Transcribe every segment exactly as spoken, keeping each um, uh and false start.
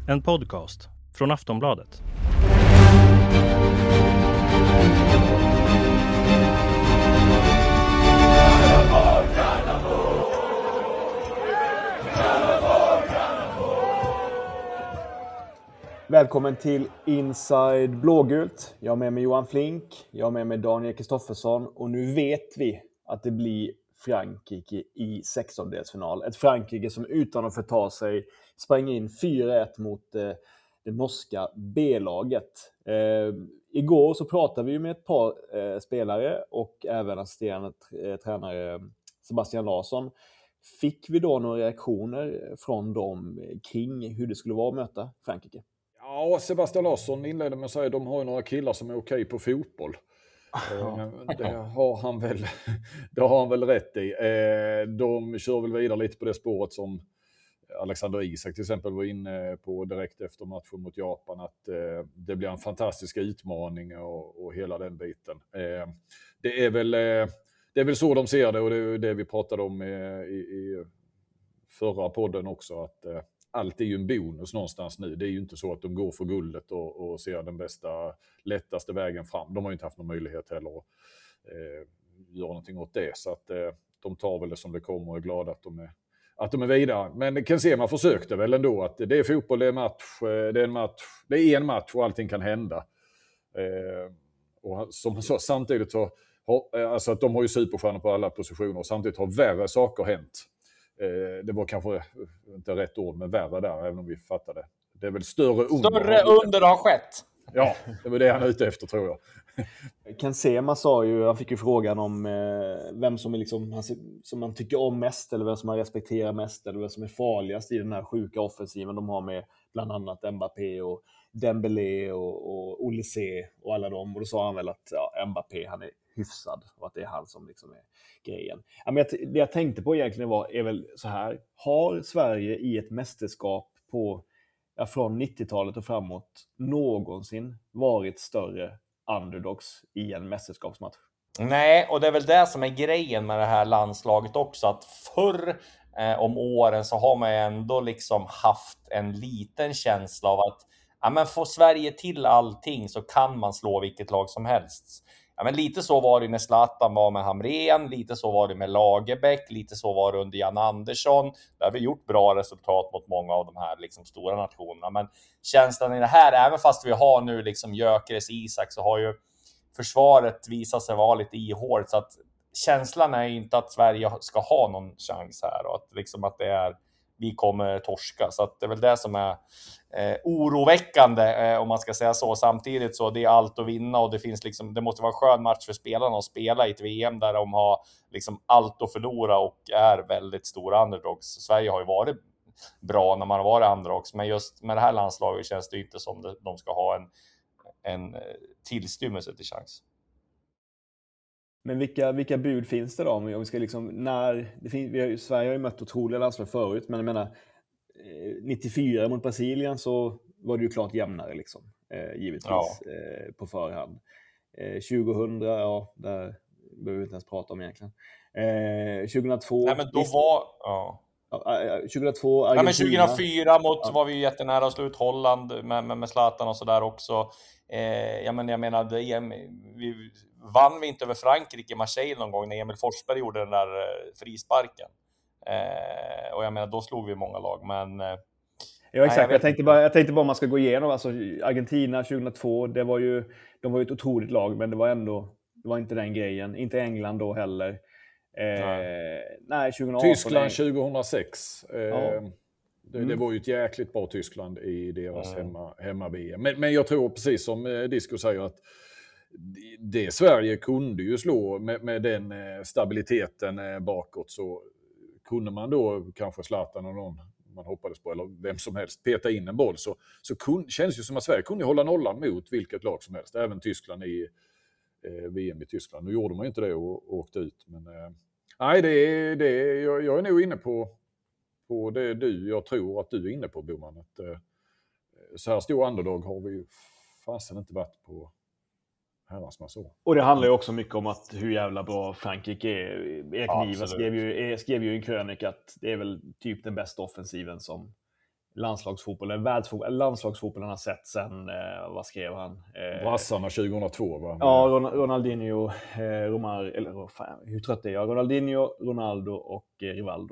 En podcast från Aftonbladet. Välkommen till Inside Blågult. Jag har med mig Johan Flink, jag har med mig Daniel Kristoffersson och nu vet vi att det blir Frankrike i sextondelsfinal. Ett Frankrike som utan att förta sig sprang in fyra ett mot eh, det norska B-laget. Eh, igår så pratade vi med ett par eh, spelare och även assisterande eh, tränare Sebastian Larsson. Fick vi då några reaktioner från dem kring hur det skulle vara att möta Frankrike? Ja, Sebastian Larsson inledde med att säga att de har några killar som är okej på fotboll. Ja. Det har han väl, det har han väl rätt i. De kör väl vidare lite på det spåret som Alexander Isak till exempel var inne på direkt efter matchen mot Japan, att det blir en fantastisk utmaning och, och hela den biten. Det är väl, det är väl så de ser det, och det är det vi pratade om i, i förra podden också, att allt är ju en bonus någonstans nu. Det är ju inte så att de går för guldet och, och ser den bästa, lättaste vägen fram. De har ju inte haft någon möjlighet heller att eh, göra någonting åt det. Så att eh, de tar väl det som det kommer och är glada att de är, att de är vidare. Men Kensema försökte väl ändå att det är fotboll, det är match, det är en match, det är en match och allting kan hända. Eh, och som han sa, samtidigt så har, alltså att de har ju superstjärnor på alla positioner och samtidigt har värre saker hänt. Det var kanske inte rätt ord, men värre där, även om vi fattade. Det är väl större under. Större under har skett. Ja, det var det han är ute efter, tror jag. Kensema sa ju, han fick ju frågan om eh, vem som är liksom, som man tycker om mest, eller vem som man respekterar mest, eller vem som är farligast i den här sjuka offensiven de har med bland annat Mbappé och Dembélé och, och Olysée och alla dem. Och då sa han väl att ja, Mbappé, han är hyfsad och att det är han som liksom är grejen. Ja, men jag, det jag tänkte på egentligen var, är väl så här: har Sverige i ett mästerskap på, ja, från nittiotalet och framåt någonsin varit större underdogs i en mästerskapsmatch? Nej, och det är väl det som är grejen med det här landslaget också, att förr eh, om åren så har man ändå liksom haft en liten känsla av att ja, men får Sverige till allting så kan man slå vilket lag som helst. Ja, men lite så var det när Zlatan var med Hamrén, lite så var det med Lagerbäck, lite så var det under Jan Andersson. Där har vi gjort bra resultat mot många av de här liksom stora nationerna. Men känslan i det här, även fast vi har nu liksom Gyökeres, Isak, så har ju försvaret visat sig vara lite ihåligt. Så att känslan är inte att Sverige ska ha någon chans här och att, liksom att det är, vi kommer torska. Så att det är väl det som är eh, oroväckande, eh, om man ska säga så. Samtidigt så det är allt att vinna, och det finns liksom, det måste vara en skön match för spelarna att spela i ett V M där de har liksom allt att förlora och är väldigt stora underdogs. Sverige har ju varit bra när man har varit underdogs, men just med det här landslaget känns det inte som det, de ska ha en, en tillstymmelse till chans. Men vilka, vilka bud finns det då? Om vi ska liksom, när, det finns, vi har, Sverige har ju mött otroliga landslag förut, men jag menar nittiofyra mot Brasilien så var det ju klart jämnare liksom, eh, givetvis, ja. eh, på förhand. Eh, tjugohundra, ja, där behöver vi inte ens prata om egentligen. Eh, tjugohundratvå... Nej, men då var... Ja. tjugohundratvå, Argentina. Ja, men tjugohundrafyra mot, ja. Var vi ju jättenära att slå ut Holland med, med, med Zlatan och sådär också. Eh, ja, men jag menar, det, vi vann vi inte över Frankrike i Marseille någon gång när Emil Forsberg gjorde den där eh, frisparken. Eh, och jag menar, då slog vi många lag, men... Eh, ja, exakt. Nej, jag, jag, tänkte bara, jag tänkte bara om man ska gå igenom. Alltså, Argentina tjugohundratvå, det var ju, de var ju ett otroligt lag, men det var ändå, det var inte den grejen. Inte England då heller. Eh, nej. nej, tjugohundraarton. Tyskland tjugohundrasex. Eh, ja. det, mm. det var ju ett jäkligt bra Tyskland i deras mm. hemma, hemma-V M. Men, men jag tror, precis som eh, Disco säger, att det Sverige kunde ju slå med, med den eh, stabiliteten eh, bakåt, så kunde man då kanske Zlatan och någon man hoppades på, eller vem som helst, peta in en boll, så, så kun, känns ju som att Sverige kunde hålla nollan mot vilket lag som helst, även Tyskland i eh, V M i Tyskland. Nu gjorde man inte det och, och åkte ut, men eh, nej, det är, det är, jag, jag är nog inne på, på det du, jag tror att du är inne på, Boman, att eh, så här stor underdog har vi ju fasen inte varit på herrans massa år. Och det handlar ju också mycket om att hur jävla bra Frankrike är. Erik ja, Niva skrev ju, skrev ju i en krönika att det är väl typ den bästa offensiven som landslagsfotbollen, världsfotbollen, landslagsfotbollen har sett sen, eh, vad skrev han? Eh, Brassarna tjugohundratvå, va? Ja, Ron- Ronaldinho, eh, Romar, eller fan, hur trött är jag? Ronaldinho, Ronaldo och eh, Rivaldo.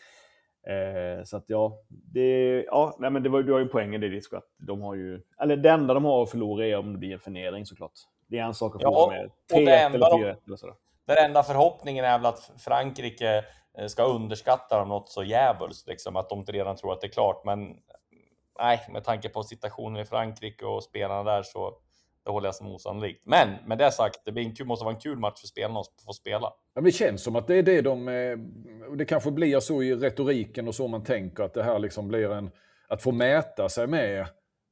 Eh, så att ja, det, ja nej, men det var, du har ju en poäng i det, Disco, att de har ju, eller det enda de har att förlora är om det blir en förnedring såklart. Det är en sak att förlora Ja, med och tre det ett enda eller de- fyra ett eller sådär. Den enda förhoppningen är väl att Frankrike eh, ska underskatta dem något så jävligt, liksom, att de inte redan tror att det är klart. Men nej, med tanke på situationen i Frankrike och spelarna där så det håller jag som osannolikt. Men med det sagt, det blir en kul, måste vara en kul match för spelarna att få spela. Ja, men det känns som att det är det de... eh, Det kanske blir så i retoriken och så man tänker att det här liksom blir en... Att få mäta sig med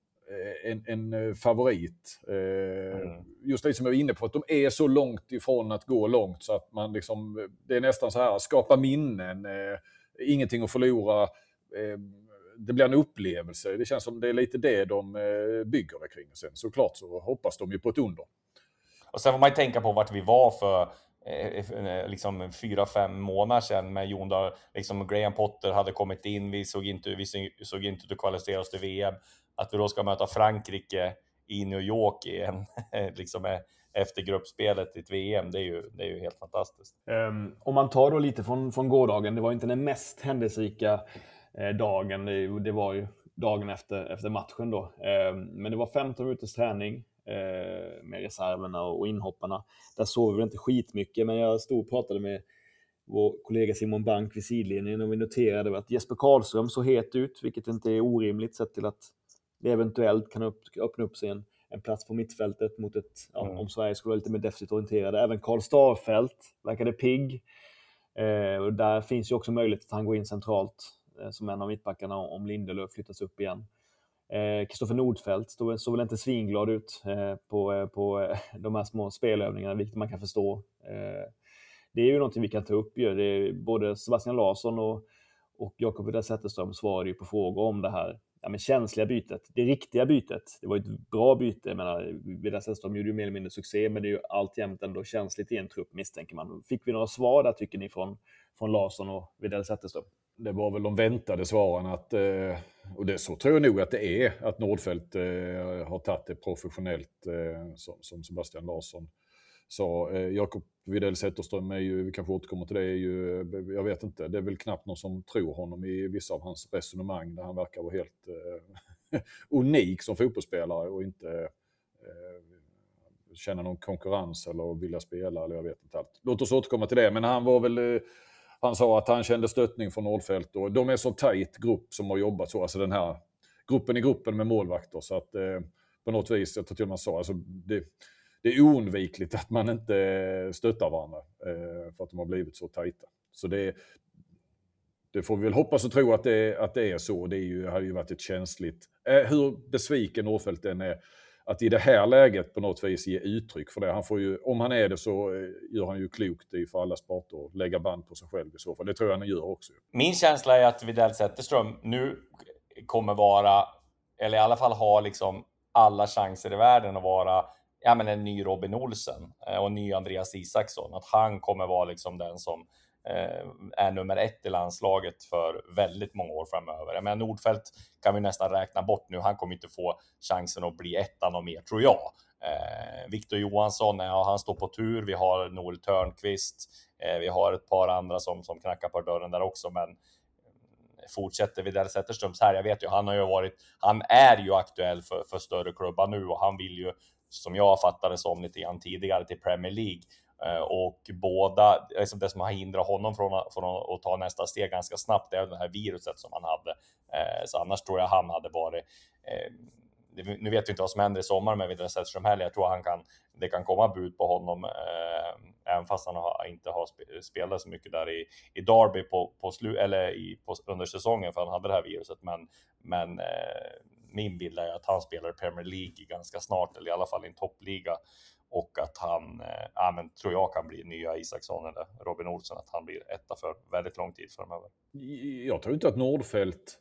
eh, en, en eh, favorit. Eh, Mm. Just det som jag var inne på, att de är så långt ifrån att gå långt så att man liksom... Det är nästan så här, skapa minnen, eh, ingenting att förlora. Eh, det blir en upplevelse. Det känns som det är lite det de eh, bygger det kring. Sen såklart så hoppas de ju på ett under. Och sen får man ju tänka på vart vi var för eh, liksom fyra, fem månader sedan med Jon där, liksom Graham Potter hade kommit in, vi såg inte, vi såg inte ut att kvalificera oss till V M. Att vi då ska möta Frankrike i New York i en, liksom efter gruppspelet i ett V M, det är ju, det är ju helt fantastiskt. Um, om man tar då lite från, från gårdagen, det var inte den mest händelserika eh, dagen, det, det var ju dagen efter, efter matchen då. Um, men det var femton minuters träning eh, med reserverna och, och inhopparna. Där såg vi inte skitmycket, men jag stod och pratade med vår kollega Simon Bank vid sidlinjen och vi noterade att Jesper Karlström såg het ut, vilket inte är orimligt sett till att det eventuellt kan upp, öppna upp sig en, en plats på mittfältet mot ett, ja, Mm. om Sverige skulle vara lite mer defensivt orienterade. Även Karl Starfelt verkade pigg. Eh, och där finns ju också möjlighet att han går in centralt eh, som en av mittbackarna om Lindelöf flyttas upp igen. Kristoffer eh, Nordfeldt stod, såg väl inte svinglad ut eh, på, eh, på eh, de här små spelövningarna, vilket man kan förstå. Eh, det är ju någonting vi kan ta upp. Ju. Det är både Sebastian Larsson och, och Jakob Widell Zetterström svarade ju på frågor om det här. Ja, men känsliga bytet, det riktiga bytet, det var ett bra byte. Jag menar, Widell Zetterström gjorde ju mer eller mindre succé, men det är ju alltjämt ändå känsligt i en trupp, misstänker man. Fick vi några svar där, tycker ni, från, från Larsson och Widell Zetterström? Det var väl de väntade svaren att, och det så tror jag nog att det är, att Nordfeldt har tagit det professionellt som Sebastian Larsson sa. Jakob Widell Zetterström är ju, vi kanske återkommer till det, är ju, jag vet inte, det är väl knappt någon som tror honom i vissa av hans resonemang där han verkar vara helt eh, unik som fotbollsspelare och inte eh, känna någon konkurrens eller vilja spela eller jag vet inte allt. Låt oss återkomma till det, men han var väl, eh, han sa att han kände stöttning från Nordfeldt och de är så tajt grupp som har jobbat så, alltså den här gruppen i gruppen med målvakter så att eh, på något vis, jag tror till man sa, alltså det Det är oundvikligt att man inte stöttar varandra eh, för att de har blivit så tajta. Så det, det får vi väl hoppas och tro att det, att det är så. Det är ju, har ju varit ett känsligt... Eh, hur besviken Nordfeldt än är att i det här läget på något vis ge uttryck för det. Han får ju, om han är det så gör han ju klokt i för alla sporter och lägga band på sig själv i så fall. Det tror jag han gör också. Min känsla är att Widell Zetterström nu kommer vara, eller i alla fall ha liksom alla chanser i världen att vara ja, men en ny Robin Olsen och en ny Andreas Isaksson. Att han kommer vara liksom den som eh, är nummer ett i landslaget för väldigt många år framöver. Men Nordfeldt kan vi nästan räkna bort nu. Han kommer inte få chansen att bli ettan och mer, tror jag. Eh, Victor Johansson, ja, han står på tur. Vi har Noel Törnqvist. Eh, vi har ett par andra som, som knackar på dörren där också. Men fortsätter Widell Zetterström så här, jag vet ju, han har ju varit, han är ju aktuell för, för större klubbar nu och han vill ju, som jag fattade som lite grann tidigare, till Premier League. Uh, och båda, liksom det som har hindrat honom från att, från att ta nästa steg ganska snabbt, det är det här viruset som han hade. Uh, så annars tror jag han hade varit... Uh, det, nu vet vi inte vad som händer i sommar med Widell Zetterström heller. Jag tror han kan, det kan komma bud på honom, uh, även fast han har, inte har sp- spelat så mycket där i, i Derby på, på slu, eller i, på, under säsongen, för han hade det här viruset. Men... men uh, min bild är att han spelar Premier League ganska snart, eller i alla fall i en toppliga, och att han, eh, ja, men, tror jag kan bli nya Isaksson eller Robin Olsen, att han blir etta för väldigt lång tid framöver. Jag tror inte att Nordfeldt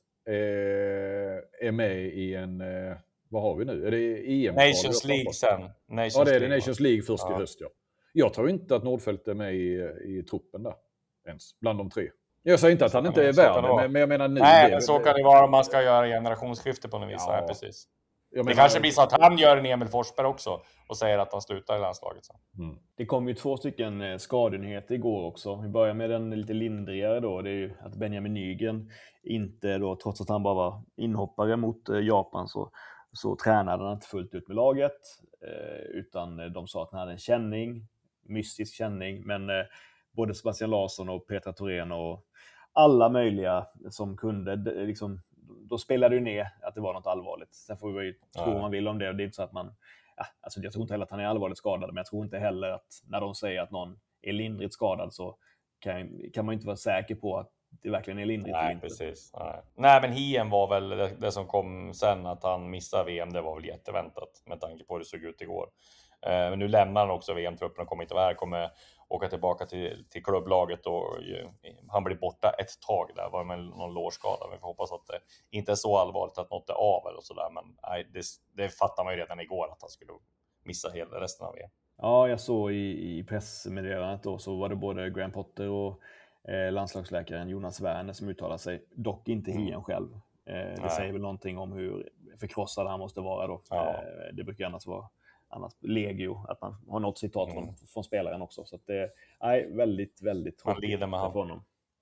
eh, är med i en, eh, vad har vi nu? Är det E M? Nations League sen. Nations ja, det är det League. Nations League först ja. i höst, ja. Jag tror inte att Nordfeldt är med i, i truppen där ens, bland de tre. Jag säger inte att han inte är värd, men, men jag menar nu... Nej, det, men så kan det vara om man ska göra generationsskifte på något vis. Ja. Nej, precis. Jag det menar, kanske blir så att han gör en Emil Forsberg också och säger att han slutar i landslaget. Så. Mm. Det kom ju två stycken skadenyheter igår också. Vi börjar med den lite lindrigare då. Det är ju att Benjamin Nygren inte då, trots att han bara var inhoppare mot Japan, så, så tränade han inte fullt ut med laget. Eh, utan de sa att han hade en känning, mystisk känning. Men eh, både Sebastian Larsson och Petra Thorén och alla möjliga som kunde, liksom, då spelade ju ner att det var något allvarligt. Sen får vi ju tro vad man vill om det. Det är inte så att man, ja, alltså jag tror inte heller att han är allvarligt skadad, men jag tror inte heller att när de säger att någon är lindrigt skadad så kan, kan man inte vara säker på att det verkligen är lindrigt. Nej, precis. Nej. Nej, men Hien var väl det, det som kom sen, att han missade V M, det var väl jätteväntat med tanke på hur det såg ut igår. Eh, men nu lämnar han också V M-truppen och kommer inte vara här, kommer åka tillbaka till, till klubblaget och ju, han blir borta ett tag där, var med någon lårskada. Vi får hoppas att det inte är så allvarligt att något är av eller sådär, men nej, det, det fattar man ju redan igår att han skulle missa hela resten av V M. Ja, jag såg i, i pressmeddelandet då, så var det både Graham Potter och eh, landslagsläkaren Jonas Werner som uttalade sig, dock inte Hien mm. själv. Eh, det nej. Säger väl någonting om hur förkrossad han måste vara då. Ja. Eh, det brukar annars vara annars legio, att man har något citat mm. från, från spelaren också. Så att det är väldigt, väldigt tråkigt för honom.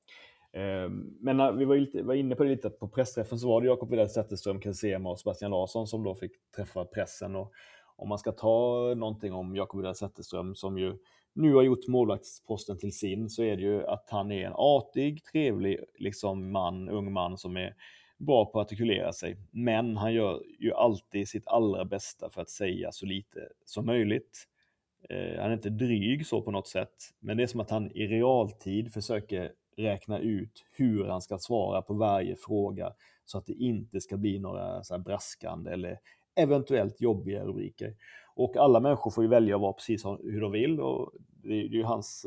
Eh, men när vi var, lite, var inne på det lite, att på pressträffen så var det Jakob Widell Zetterström, Kensema och Sebastian Larsson som då fick träffa pressen. Och om man ska ta någonting om Jakob Widell Zetterström, som ju nu har gjort målvaktsposten till sin, så är det ju att han är en artig, trevlig liksom man, ung man som är bra på att artikulera sig. Men han gör ju alltid sitt allra bästa för att säga så lite som möjligt. Eh, han är inte dryg så på något sätt, men det är som att han i realtid försöker räkna ut hur han ska svara på varje fråga så att det inte ska bli några så här braskande eller eventuellt jobbiga rubriker. Och alla människor får ju välja att vara precis hur de vill, och det är ju hans,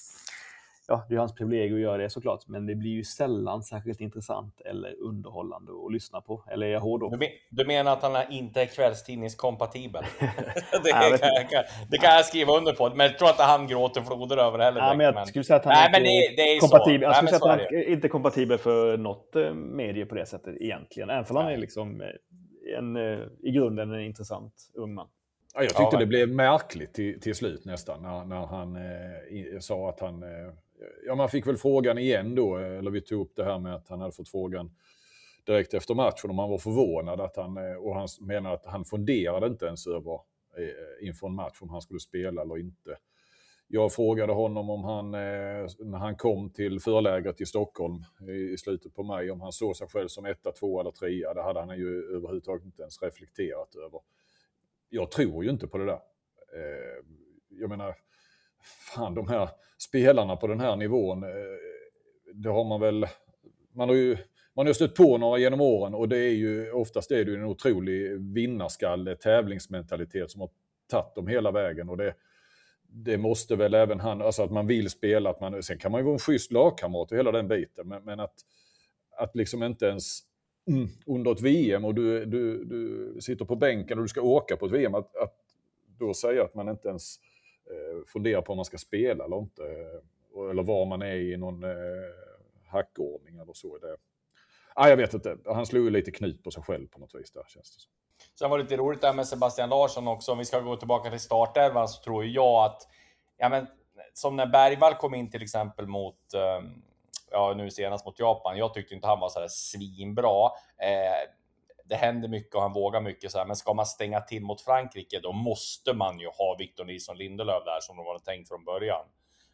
ja, det är hans privilegium att göra det såklart, men det blir ju sällan särskilt intressant eller underhållande att lyssna på. Eller är jag hård då? Du, men, du menar att han inte är kvällstidningskompatibel? det, kan, kan, det kan jag skriva under på, men jag tror att han gråter floder över heller. Ja, men jag men... skulle säga att han Nej, inte men det, det är kompatibel. Så. Jag skulle Nej, säga att han är inte kompatibel för något medie på det sättet egentligen. Även för han är liksom en, i grunden en intressant ung man. Ja, jag tyckte ja, det blev märkligt till, till slut nästan när, när han eh, sa att han... Eh, ja, man fick väl frågan igen då, eller vi tog upp det här med att han hade fått frågan direkt efter matchen om han var förvånad att han, och han menar att han funderade inte ens över eh, inför en match om han skulle spela eller inte. Jag frågade honom om han, eh, när han kom till förlägret i Stockholm i, i slutet på maj, om han såg sig själv som etta, två eller trea. Det hade han ju överhuvudtaget inte ens reflekterat över. Jag tror ju inte på det där. Eh, jag menar, fan, de här spelarna på den här nivån, eh, det har man väl, man har ju man har stött på några genom åren, och det är ju oftast är det ju en otrolig vinnarskalle, tävlingsmentalitet som har tagit dem hela vägen, och det, det måste väl även han, alltså att man vill spela, att man, sen kan man ju vara en schysst lagkamrat och hela den biten, men, men att, att liksom inte ens Mm. under ett V M och du, du, du sitter på bänken och du ska åka på ett V M, att, att då säga att man inte ens eh, funderar på om man ska spela eller inte, eh, eller var man är i någon eh, hackordning eller så. Det. Ah, jag vet inte, han slog ju lite knut på sig själv på något vis där, känns det så. Sen var det lite roligt där med Sebastian Larsson också. Om vi ska gå tillbaka till startelvan så tror jag att, ja men, som när Bergvall kom in till exempel mot um, ja, nu senast mot Japan. Jag tyckte inte han var så här svinbra. Eh, det händer mycket och han vågar mycket så här, men ska man stänga till mot Frankrike, då måste man ju ha Victor Nilsson Lindelöf där som de var tänkt från början.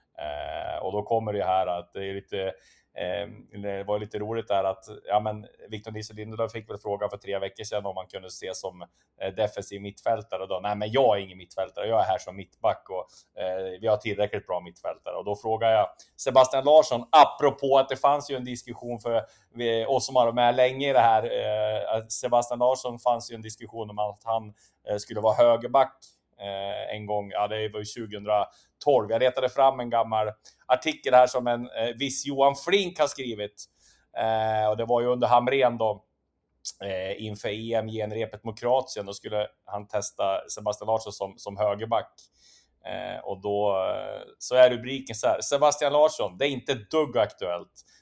Eh, och då kommer det här att det är lite Eh, det var lite roligt där att ja, men Victor Nilsson Lindelöf fick väl frågan för tre veckor sedan om man kunde se som eh, defensiv mittfältare, och då, nej men jag är ingen mittfältare, jag är här som mittback och eh, vi har tillräckligt bra mittfältare. Och då frågar jag Sebastian Larsson, apropå att det fanns ju en diskussion för vi, oss som har varit med länge i det här, eh, Sebastian Larsson fanns ju en diskussion om att han eh, skulle vara högerback Eh, en gång, ja det var ju tjugohundratolv. Jag letade fram en gammal artikel här som en eh, viss Johan Flink har skrivit. Eh, och det var ju under Hamrén då, eh, inför E M genrepet mot Kroatien. Då skulle han testa Sebastian Larsson som, som högerback. Eh, och då eh, så är rubriken så här: Sebastian Larsson, det är inte dugg aktuellt.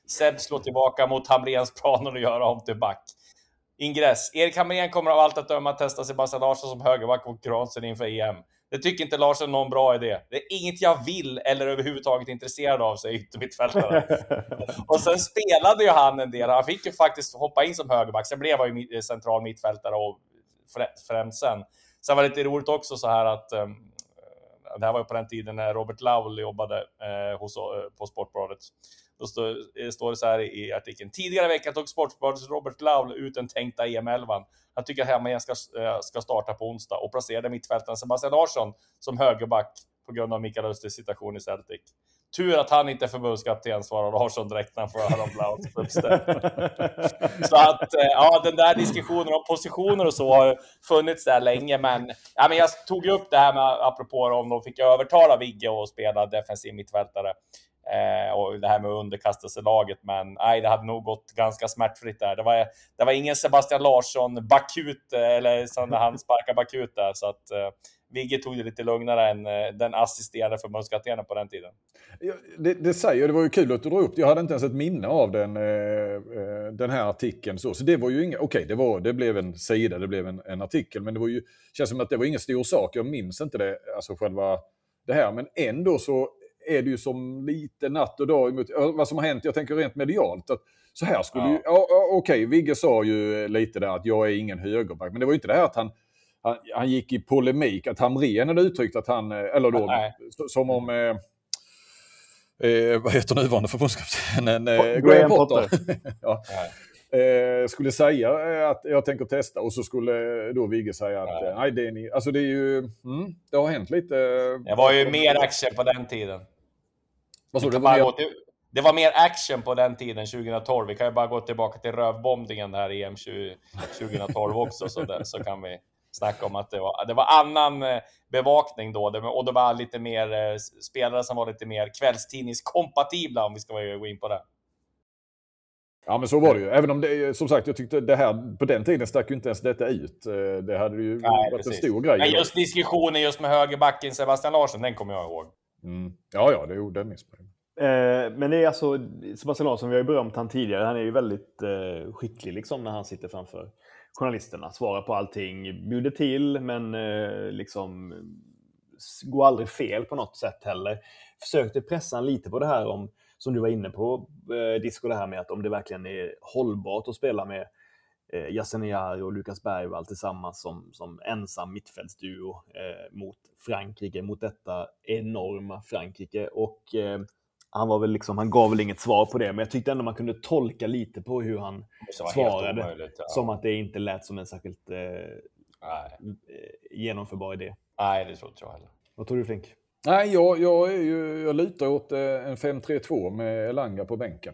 Seb slår tillbaka mot Hamréns planer och gör om till back. Ingress. Erik Hamrén kommer av allt att döma att testa Sebastian Larsson som högerback och Granström inför E M. Det tycker inte Larsson någon bra idé. Det är inget jag vill eller överhuvudtaget intresserad av, sig yttermittfältare. Och sen spelade ju han en del. Han fick ju faktiskt hoppa in som högerback. Sen blev han ju central mittfältare och främst sen. Sen var det lite roligt också så här att um, det här var ju på den tiden när Robert Laul jobbade eh, hos, på Sportbladet. Då står, står det så här i artikeln. Tidigare i veckan tog Sportbladets Robert Laul ut den tänkta E M elvan. Han tycker att Hamrén ska, ska starta på onsdag och placerade mittfältaren Sebastian Larsson som högerback på grund av Mikael Östers situation i Celtic. Tur att han inte är förbundskapten, svarar Larsson direkt när han får höra om Lauls uppställ. Så att ja, den där diskussionen om positioner och så har funnits där länge. Men, ja, men jag tog upp det här med, apropå om de fick övertala Vigge och spela defensiv mittfältare. Eh, och det här med att underkasta sig laget, men nej, det hade nog gått ganska smärtfritt där. Det var, det var ingen Sebastian Larsson bakut, eller som när han sparkade bakut där, så att eh, Vigge tog det lite lugnare än eh, den assisterande förbundskaptenen på den tiden. Ja, det, det säger, det var ju kul att du drog upp det. Jag hade inte ens ett minne av den, eh, den här artikeln. Så, så det var ju inga, okej, det, var, det blev en sida, det blev en, en artikel, men det var ju, känns som att det var ingen stor sak. Jag minns inte det, alltså själva det här, men ändå så är det ju som lite natt och dag emot vad som har hänt. Jag tänker rent medialt att så här skulle ja. ju, ja, okej, okay, Vigge sa ju lite där att jag är ingen högerback, men det var ju inte det här att han, han, han gick i polemik, att Hamrén hade uttryckt att han, eller då, Nej. som om, eh, eh, vad heter nuvarande förbundskaptenen? Eh, Graham Potter. ja. Eh, skulle säga att jag tänker testa, och så skulle då Vigge säga att nej, nej det är ni, alltså det är ju, mm, det har hänt lite. Det var ju mer action på den tiden. Vad så, det, var mer... till, det var mer action på den tiden, tjugohundratolv. Vi kan ju bara gå tillbaka till rövbombningen här i E M tjugohundratolv också, så, där, så kan vi snacka om att det var, det var annan bevakning då, och det var lite mer spelare som var lite mer kvällstidningskompatibla, om vi ska gå in på det. Ja, men så var det ju. Även om det, som sagt, jag tyckte det här, på den tiden stack ju inte ens detta ut. Det hade ju Nej, varit precis. en stor grej. Men just diskussionen just med högerbacken Sebastian Larsson, den kommer jag ihåg. Mm. Ja, ja, det gjorde den missbruk. Eh, men det är alltså, Sebastian Larsson, vi har ju berömt han tidigare, han är ju väldigt eh, skicklig liksom när han sitter framför journalisterna. Svarar på allting, bjuder till, men eh, liksom går aldrig fel på något sätt heller. Försökte pressa han lite på det här om, som du var inne på, eh, Disco, det här med att om det verkligen är hållbart att spela med eh, Yasin Ayari och Lukas Bergvall tillsammans som, som ensam mittfältsduo eh, mot Frankrike, mot detta enorma Frankrike. Och eh, han var väl liksom, han gav väl inget svar på det, men jag tyckte ändå man kunde tolka lite på hur han svarade, omöjligt, ja. Som att det inte lät som en särskilt eh, genomförbar idé. Nej, det tror jag heller. Vad tror du, Flink? Nej, jag, jag, är ju, jag lutar åt en fem tre två med Elanga på bänken.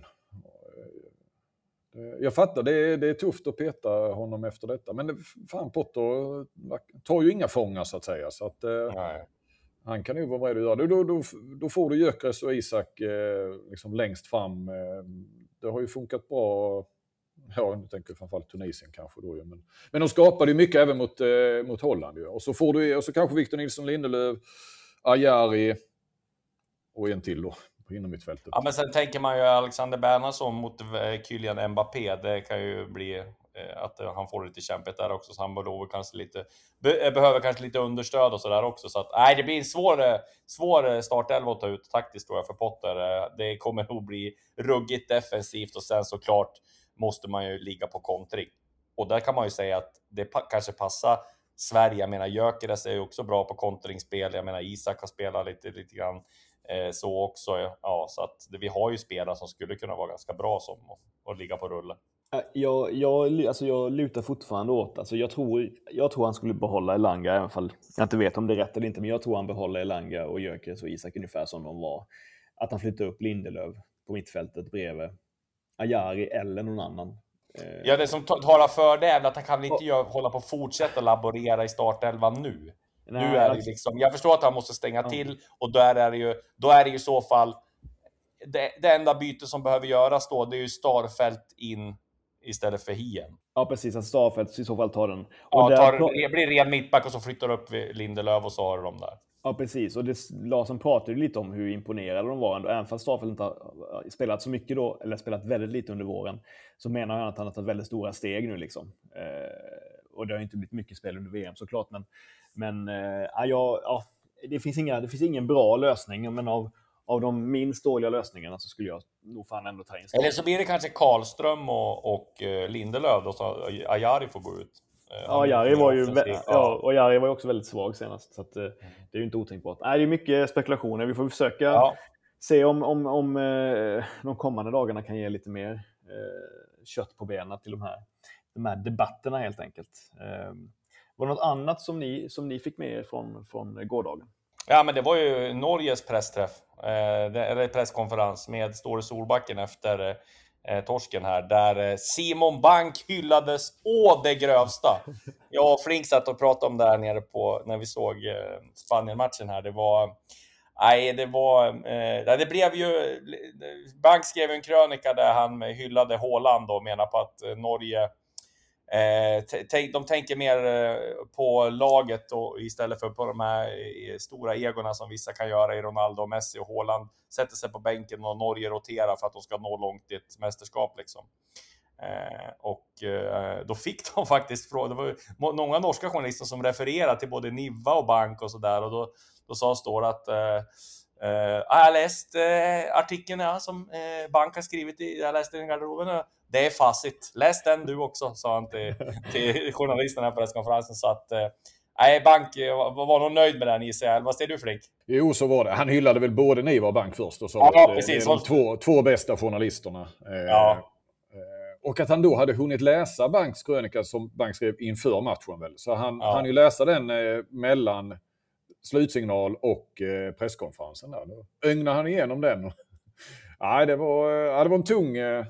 Jag fattar, det är, det är tufft att peta honom efter detta. Men det, fan, Potter tar ju inga fångar så att säga. Så att, Nej. Han kan ju vara beredd att göra det. Då, då, då får du Gyökeres och Isak eh, liksom längst fram. Det har ju funkat bra. Ja, nu tänker jag framförallt Tunisien kanske då. Men, men de skapade ju mycket även mot, eh, mot Holland. Ju. Och så får du, och så kanske Victor Nilsson Lindelöf, Ayari och en till då på inom mittfältet. Ja, men sen tänker man ju Alexander Bernhardsson mot Kylian Mbappé. Det kan ju bli eh, att han får lite kämpigt där också. Så han behöver kanske lite, be, behöver kanske lite understöd och sådär också. Så att nej, det blir en svår, svår startelva att ta ut taktiskt tror jag för Potter. Det kommer nog bli ruggigt defensivt och sen såklart måste man ju ligga på kontring. Och där kan man ju säga att det pa- kanske passar Sverige. Jag menar, Gyökeres är ju också bra på kontringsspel. Jag menar, Isak har spelat lite, lite grann eh, så också. Ja, så att det, vi har ju spelare som skulle kunna vara ganska bra som att ligga på rulle. Jag, jag, alltså jag lutar fortfarande åt, alltså jag, tror, jag tror han skulle behålla Elanga, även fall jag inte vet om det är rätt eller inte, men jag tror han behåller Elanga och Gyökeres och Isak ungefär som de var. Att han flyttar upp Lindelöf på mittfältet bredvid Ayari eller någon annan. Ja, det som talar för det är att han kan inte oh. hålla på och fortsätta laborera i startelvan nu. Nej, nu är det liksom, jag förstår att han måste stänga oh. till och då är det ju, då är det ju i så fall det, det enda byte som behöver göras då, det är ju Starfelt in istället för Hien. Ja, precis. Att Starfelt i så fall tar den. Och ja, där... tar, det blir ren mittback och så flyttar upp Lindelöf och så har de där. Ja, precis. Och det, Larsson pratade ju lite om hur imponerade de var ändå. Även fast Starfelt inte har spelat så mycket då, eller spelat väldigt lite under våren, så menar han att han har tagit väldigt stora steg nu liksom. Eh, och det har inte blivit mycket spel under V M såklart, men, men eh, ja, ja, det, finns inga, det finns ingen bra lösning, men av, av de minst dåliga lösningarna så skulle jag nog fan ändå ta in Starfelt. Eller så blir det kanske Karlström och, och Lindelöf då, så Ajari får gå ut. Ja, Jari var ju ja, och Jari var ju också väldigt svag senast, så att, mm. det är ju inte otänkbart. Nej, det är mycket spekulationer. Vi får försöka ja. se om, om, om eh, de kommande dagarna kan ge lite mer eh, kött på benen till de här, de här debatterna helt enkelt. Eh, var det något annat som ni, som ni fick med från, från gårdagen? Ja, men det var ju Norges pressträff, eh, eller presskonferens med Ståle Solbacken efter eh, torsken här, där Simon Bank hyllades å det grövsta. Jag och Flink satt och pratade om det här nere på, när vi såg eh, Spanien-matchen här. Det var, nej, det var, eh, det blev ju, Bank skrev en krönika där han hyllade Haaland och menar på att eh, Norge, eh, t- de tänker mer eh, på laget och istället för på de här eh, stora egorna som vissa kan göra i Ronaldo, Messi och Haaland. Sätter sig på bänken och Norge roterar för att de ska nå långt i ett mästerskap liksom. Eh, och eh, då fick de faktiskt fråga, det var många norska journalister som refererade till både Niva och Bank och sådär, och då, då sa Ståle att eh, eh, jag har läst eh, artikeln ja, som eh, Bank har skrivit i, jag läste den i garderoben, det är facit, läs den du också, sa han till, till journalisterna på presskonferensen. Så att eh, nej, Bank var, var nog nöjd med den i sig. Vad säger du, Flink? Jo, så var det. Han hyllade väl både Niva och Bank först och sa ja, att precis. det är de två, två bästa journalisterna. Ja. Eh, och att han då hade hunnit läsa Banks krönika som Bank skrev inför matchen väl. Så han ja. han ju läsa den eh, mellan slutsignal och eh, presskonferensen där. Då ögnade han igenom den. Nej, det var, ja, det var en tung, eh,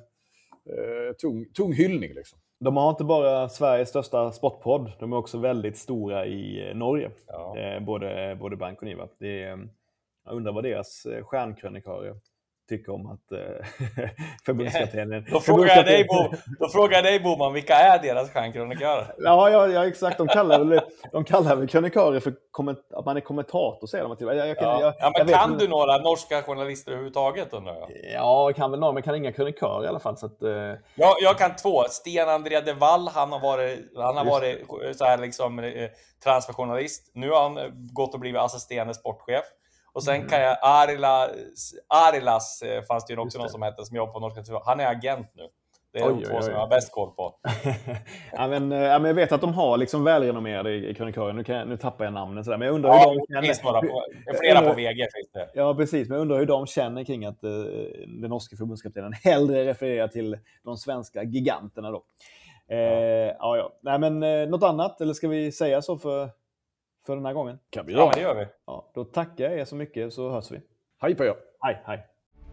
tung, tung hyllning liksom. De har inte bara Sveriges största sportpodd, de är också väldigt stora i Norge. Ja. Eh, både, både Bank och Niva. Det är, jag undrar vad deras stjärnkrönikörer tycker om att eh, förbundskaptenen... Då frågar jag dig, Bo, då frågar jag dig Boman, vilka är deras stjärnkrönikörer? Ja, ja, ja, exakt. De kallar väl, de kallar väl krönikörer för komment, att man är kommentator, säger de. Jag, jag kan, ja. jag, ja, men jag kan vet, du några norska journalister överhuvudtaget? Undrar jag? Ja, jag kan väl några, men kan inga krönikörer i alla fall. Så att, eh... ja, jag kan två. Sten André de Wall, han har varit, han har varit så här liksom, eh, transferjournalist. Nu har han gått och blivit assisterande sportchef. Och sen mm. kan jag, Arilas, Arilas fanns det ju också någon som hette, som jobbar på norska T V. Han är agent nu. Det är oj, de två oj, som oj. jag har bäst koll på. ja, men, ja, men jag vet att de har liksom välrenommerade i, i krönikörer. Nu, kan jag, nu tappar jag namnen sådär. Men jag undrar ja, hur de känner. Finns några på, flera undrar, på V G finns det. Ja, precis. Men jag undrar hur de känner kring att uh, den norska förbundskaptenen hellre refererar till de svenska giganterna då. Eh, ja. Ja, ja. Nej, men uh, något annat? Eller ska vi säga så för... för den här gången? Kan vi göra? Ja, men det gör vi. Ja, då tackar jag er så mycket, så hörs vi. Hej på er. Hej, hej.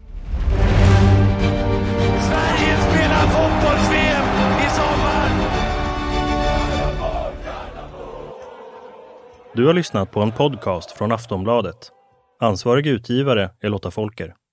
Sverige spelar fotbolls-V M i sommar! Du har lyssnat på en podcast från Aftonbladet. Ansvarig utgivare är Lotta Folker.